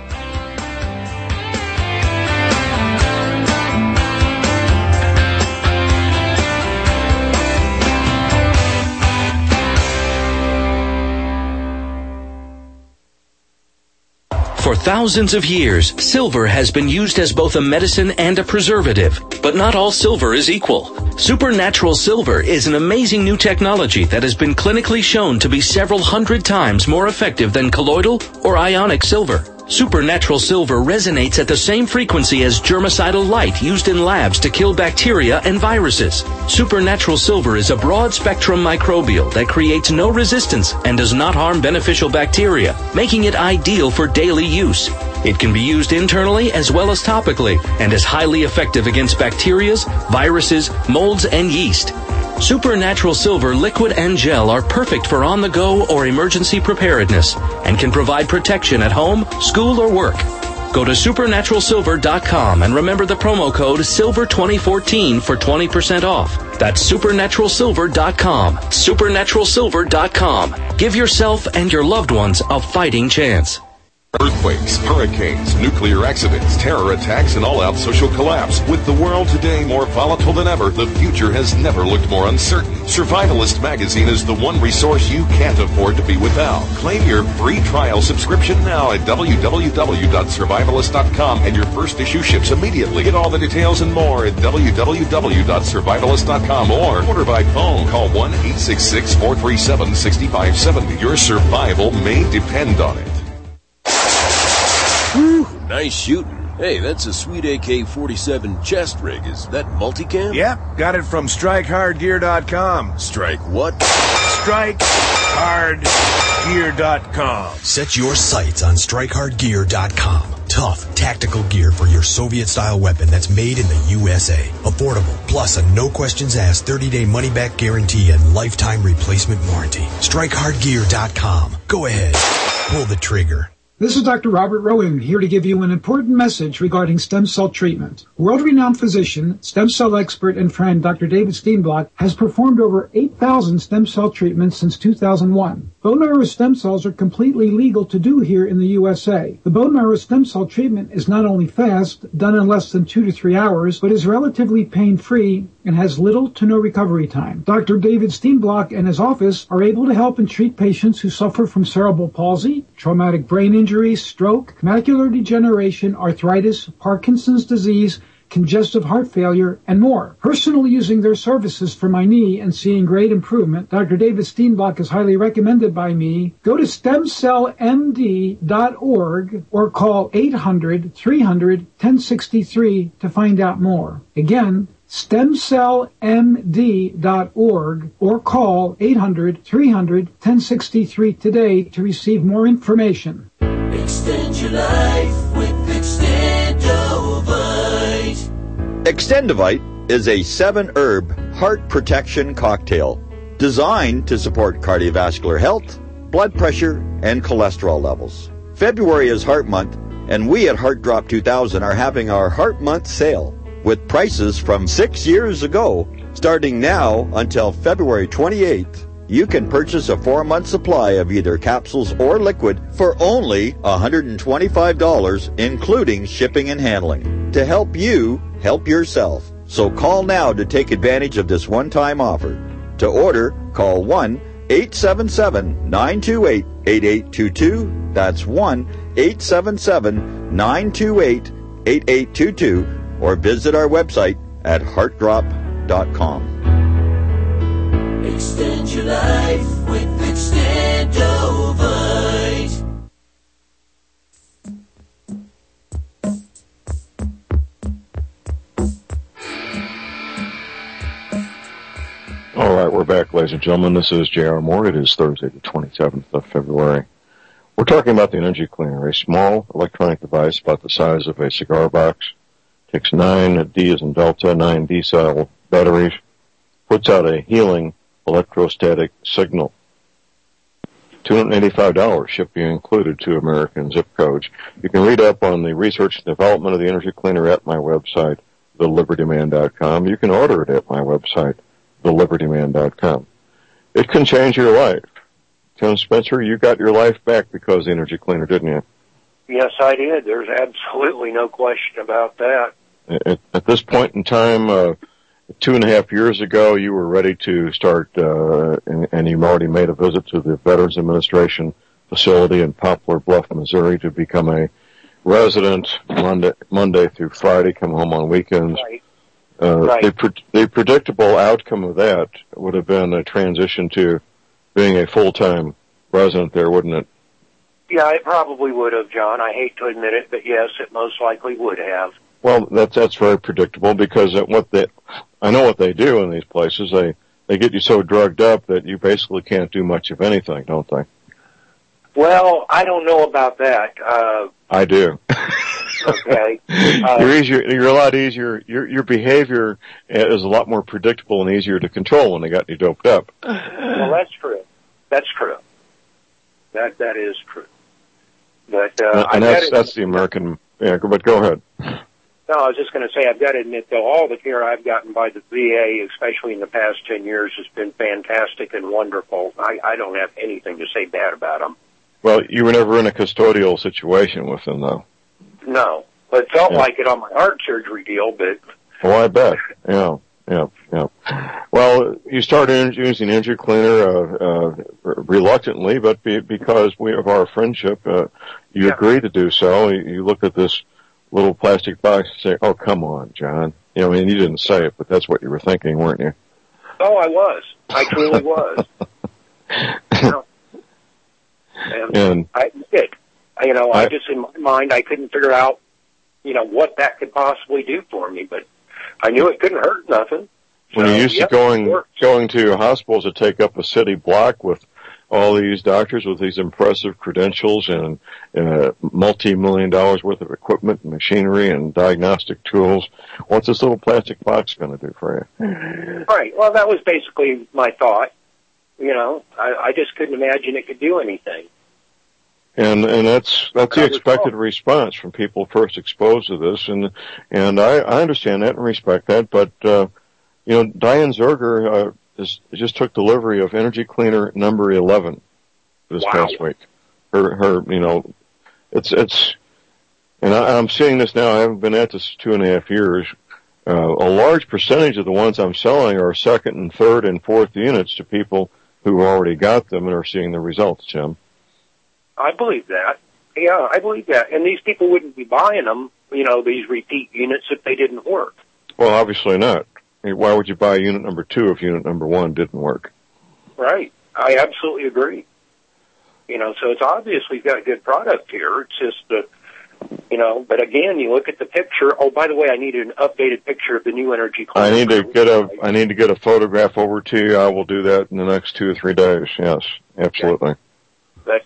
For thousands of years, silver has been used as both a medicine and a preservative. But not all silver is equal. Supernatural silver is an amazing new technology that has been clinically shown to be several hundred times more effective than colloidal or ionic silver. Supernatural silver resonates at the same frequency as germicidal light used in labs to kill bacteria and viruses. Supernatural silver is a broad-spectrum microbial that creates no resistance and does not harm beneficial bacteria, making it ideal for daily use. It can be used internally as well as topically and is highly effective against bacteria, viruses, molds, and yeast. Supernatural Silver liquid and gel are perfect for on-the-go or emergency preparedness and can provide protection at home, school, or work. Go to supernaturalsilver.com and remember the promo code SILVER2014 for 20% off. That's supernaturalsilver.com. Supernaturalsilver.com. Give yourself and your loved ones a fighting chance. Earthquakes, hurricanes, nuclear accidents, terror attacks, and all-out social collapse. With the world today more volatile than ever, the future has never looked more uncertain. Survivalist magazine is the one resource you can't afford to be without. Claim your free trial subscription now at www.survivalist.com, and your first issue ships immediately. Get all the details and more at www.survivalist.com or order by phone. Call 1-866-437-6570. Your survival may depend on it. Woo, nice shooting. Hey, that's a sweet AK-47 chest rig. Is that multicam? Yep, got it from StrikeHardGear.com. Strike what? StrikeHardGear.com. Set your sights on StrikeHardGear.com. Tough, tactical gear for your Soviet-style weapon that's made in the USA. Affordable, plus a no-questions-asked 30-day money-back guarantee and lifetime replacement warranty. StrikeHardGear.com. Go ahead. Pull the trigger. This is Dr. Robert Rowan, here to give you an important message regarding stem cell treatment. World-renowned physician, stem cell expert, and friend Dr. David Steenblock has performed over 8,000 stem cell treatments since 2001. Bone marrow stem cells are completely legal to do here in the USA. The bone marrow stem cell treatment is not only fast, done in less than 2 to 3 hours, but is relatively pain-free and has little to no recovery time. Dr. David Steenblock and his office are able to help and treat patients who suffer from cerebral palsy, traumatic brain injury, stroke, macular degeneration, arthritis, Parkinson's disease, congestive heart failure, and more. Personally using their services for my knee and seeing great improvement, Dr. David Steenblock is highly recommended by me. Go to stemcellmd.org or call 800-300-1063 to find out more. Again, stemcellmd.org or call 800-300-1063 today to receive more information. Extend your life with Extendovite. Extendovite is a 7-herb heart protection cocktail designed to support cardiovascular health, blood pressure, and cholesterol levels. February is Heart Month, and we at Heart Drop 2000 are having our Heart Month sale with prices from 6 years ago. Starting now until February 28th, you can purchase a 4-month supply of either capsules or liquid for only $125, including shipping and handling, to help you help yourself. So call now to take advantage of this one-time offer. To order, call 1-877-928-8822. That's 1-877-928-8822. Or visit our website at heartdrop.com. Extend your life with Extendovite. All right, we're back, ladies and gentlemen. This is J.R. Moore. It is Thursday, the 27th of February. We're talking about the Energy Cleaner, a small electronic device about the size of a cigar box. Takes 9 D as in Delta, 9 D-cell batteries, puts out a healing electrostatic signal. $285, shipping included to American zip codes. You can read up on the research and development of the Energy Cleaner at my website, thelibertyman.com. You can order it at my website, thelibertyman.com. It can change your life. Tim Spencer, you got your life back because of the Energy Cleaner, didn't you? Yes, I did. There's absolutely no question about that. At this point in time, 2.5 years ago, you were ready to start, and you already made a visit to the Veterans Administration facility in Poplar Bluff, Missouri, to become a resident Monday through Friday, come home on weekends. Right. The predictable outcome of that would have been a transition to being a full-time resident there, wouldn't it? Yeah, it probably would have, John. I hate to admit it, but yes, it most likely would have. Well, that's very predictable because I know what they do in these places. They get you so drugged up that you basically can't do much of anything, don't they? Well, I don't know about that. I do. Okay. You're a lot easier. Your behavior is a lot more predictable and easier to control when they got you doped up. Well, that's true. That's true. That is true. But and that's the American. Yeah, but go ahead. No, I was just going to say, I've got to admit, though, all the care I've gotten by the VA, especially in the past 10 years, has been fantastic and wonderful. I don't have anything to say bad about them. Well, you were never in a custodial situation with them, though. No, but it felt like it on my heart surgery deal, but... Oh, I bet. Yeah. Well, you started using Energy Cleaner reluctantly, but because of our friendship, you agreed to do so. You looked at this little plastic box and say, "Oh, come on, John." You know, I mean, you didn't say it, but that's what you were thinking, weren't you? Oh, I was. I truly was. And I did. I just, in my mind, I couldn't figure out, what that could possibly do for me, but I knew it couldn't hurt nothing. When you're used to going to hospitals that take up a city block with all these doctors with these impressive credentials and multi-million dollars worth of equipment and machinery and diagnostic tools, what's this little plastic box going to do for you? Right. Well, that was basically my thought. I just couldn't imagine it could do anything. And that's the expected response from people first exposed to this, and I understand that and respect that, but Diane Zerger just took delivery of Energy Cleaner number 11 this past week. Her it's and I'm seeing this now. I haven't been at this 2.5 years. A large percentage of the ones I'm selling are second and third and fourth units to people who already got them and are seeing the results, Jim. I believe that. Yeah, I believe that. And these people wouldn't be buying them, these repeat units if they didn't work. Well, obviously not. Why would you buy unit number 2 if unit number 1 didn't work? Right. I absolutely agree. So it's obviously got a good product here. It's just but again, you look at the picture. Oh, by the way, I need an updated picture of the new Energy Cleaner. I need to get a photograph over to you. I will do that in the next 2 or 3 days. Yes, absolutely. Okay. But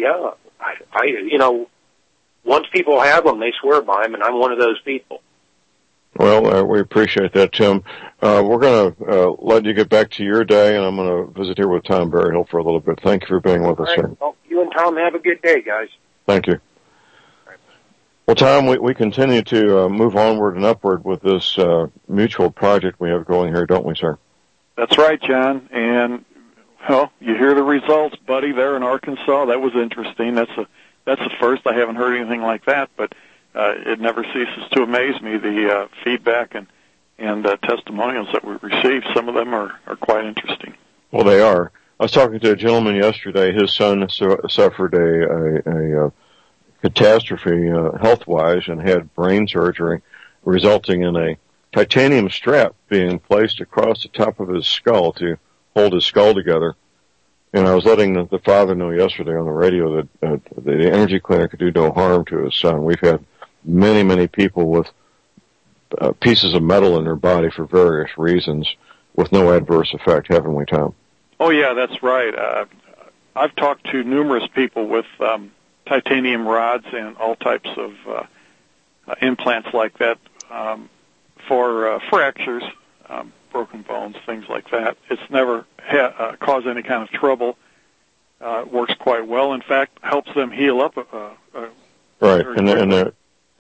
once people have them, they swear by them, and I'm one of those people. Well, we appreciate that, Tim. We're going to let you get back to your day, and I'm going to visit here with Tom Berryhill for a little bit. Thank you for being with us, sir. Well, you and Tom have a good day, guys. Thank you. Well, Tom, we continue to move onward and upward with this mutual project we have going here, don't we, sir? That's right, John. And you hear the results, buddy, there in Arkansas. That was interesting. That's the first. I haven't heard anything like that, but it never ceases to amaze me, the feedback and testimonials that we receive. Some of them are quite interesting. Well, they are. I was talking to a gentleman yesterday. His son suffered a catastrophe health-wise and had brain surgery, resulting in a titanium strap being placed across the top of his skull to hold his skull together. And I was letting the father know yesterday on the radio that the Energy Cleaner could do no harm to his son. We've had many, many people with pieces of metal in their body for various reasons with no adverse effect, haven't we, Tom? Oh, yeah, that's right. I've talked to numerous people with titanium rods and all types of implants like that for fractures, broken bones, things like that. It's never caused any kind of trouble. It works quite well. In fact, helps them heal up. Right, and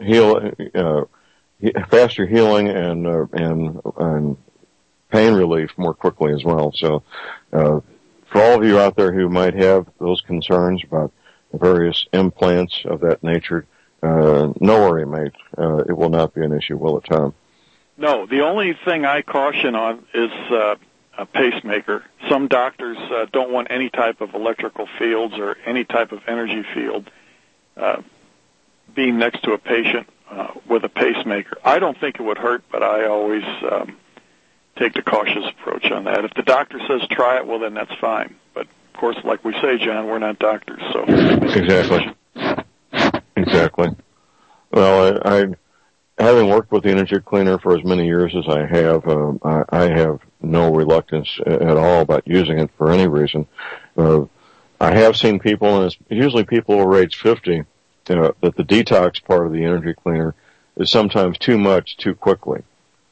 faster healing and pain relief more quickly as well. So, for all of you out there who might have those concerns about various implants of that nature, no worry, mate. It will not be an issue, will it, Tom? No, the only thing I caution on is a pacemaker. Some doctors don't want any type of electrical fields or any type of energy field being next to a patient with a pacemaker. I don't think it would hurt, but I always take the cautious approach on that. If the doctor says try it, well, then that's fine. But, of course, like we say, John, we're not doctors. So Exactly. Well, I having worked with the Energy Cleaner for as many years as I have, I have no reluctance at all about using it for any reason. I have seen people, and it's usually people over age 50, that the detox part of the energy cleaner is sometimes too much too quickly,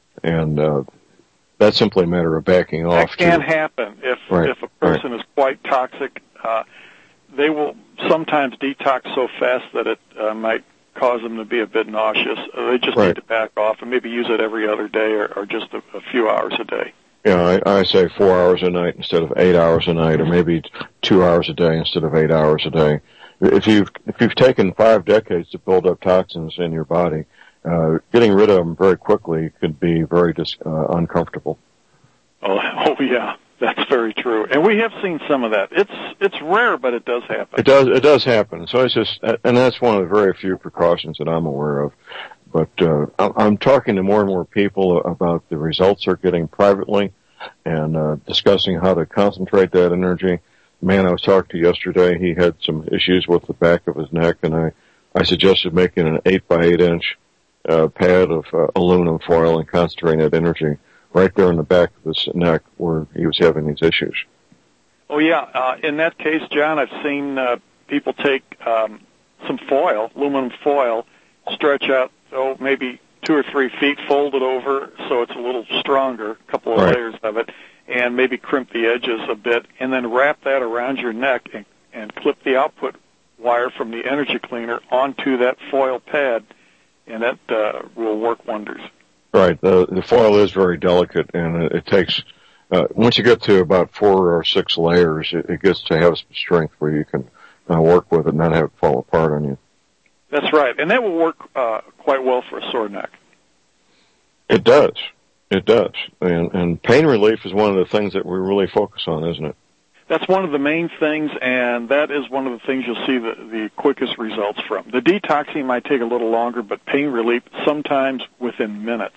and that's simply a matter of backing off. That can happen if a person is quite toxic. They will sometimes detox so fast that it might cause them to be a bit nauseous. They just need to back off and maybe use it every other day or just a few hours a day. Yeah, I say 4 hours a night instead of 8 hours a night, or maybe 2 hours a day instead of 8 hours a day. If you've taken 5 decades to build up toxins in your body, getting rid of them very quickly could be very uncomfortable. Oh yeah, that's very true, and we have seen some of that. It's rare, but it does happen. It does happen. So it's just, and that's one of the very few precautions that I'm aware of. But I'm talking to more and more people about the results they're getting privately, and discussing how to concentrate that energy. The man I was talking to yesterday, he had some issues with the back of his neck, and I suggested making an 8x8 inch pad of aluminum foil and concentrating that energy right there in the back of his neck where he was having these issues. Oh yeah, in that case, John, I've seen people take some foil, aluminum foil, stretch out maybe 2 or 3 feet, fold it over so it's a little stronger, a couple of layers of it, and maybe crimp the edges a bit, and then wrap that around your neck and clip the output wire from the energy cleaner onto that foil pad, and that will work wonders. Right. The foil is very delicate, and it takes, once you get to about 4 or 6 layers, it gets to have some strength where you can work with it and not have it fall apart on you. That's right, and that will work quite well for a sore neck. It does. It does. And pain relief is one of the things that we really focus on, isn't it? That's one of the main things, and that is one of the things you'll see the quickest results from. The detoxing might take a little longer, but pain relief sometimes within minutes.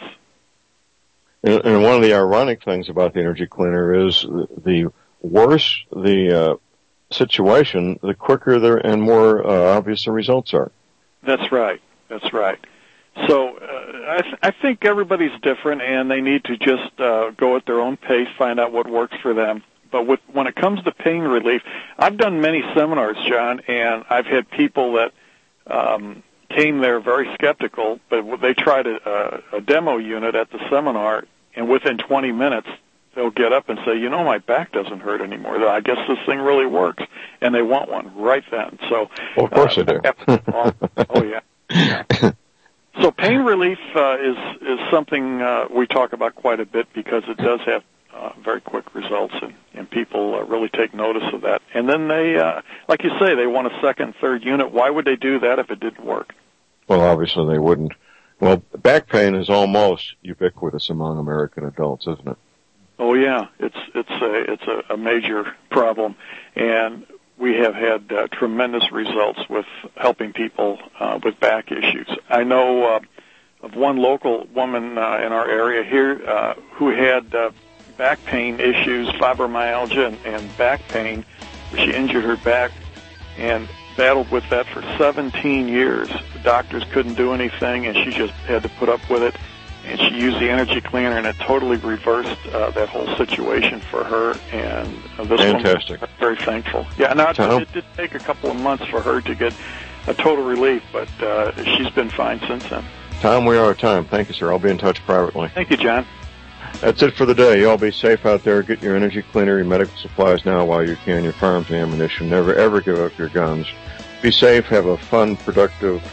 And one of the ironic things about the energy cleaner is the worse the situation, the quicker and more obvious the results are. That's right. That's right. So I think everybody's different, and they need to just go at their own pace, find out what works for them. But when it comes to pain relief, I've done many seminars, John, and I've had people that came there very skeptical, but they tried a demo unit at the seminar, and within 20 minutes, they'll get up and say, my back doesn't hurt anymore. I guess this thing really works, and they want one right then. So, well, of course they do. Oh, yeah. So pain relief is something we talk about quite a bit because it does have very quick results, and people really take notice of that. And then they, like you say, they want a second, third unit. Why would they do that if it didn't work? Well, obviously they wouldn't. Well, back pain is almost ubiquitous among American adults, isn't it? Oh yeah, it's a major problem, and we have had tremendous results with helping people with back issues. I know of one local woman in our area here who had back pain issues, fibromyalgia and back pain. She injured her back and battled with that for 17 years. The doctors couldn't do anything, and she just had to put up with it. And she used the energy cleaner, and it totally reversed that whole situation for her. And this fantastic. Woman, very thankful. Yeah, now it did take a couple of months for her to get a total relief, but she's been fine since then. Tom, we are out of time. Thank you, sir. I'll be in touch privately. Thank you, John. That's it for the day. You all be safe out there. Get your energy cleaner, your medical supplies now while you can, your firearms and ammunition. Never, ever give up your guns. Be safe. Have a fun, productive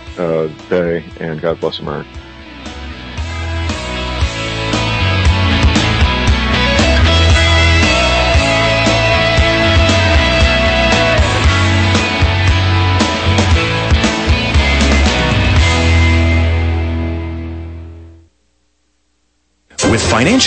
day, and God bless America. With financial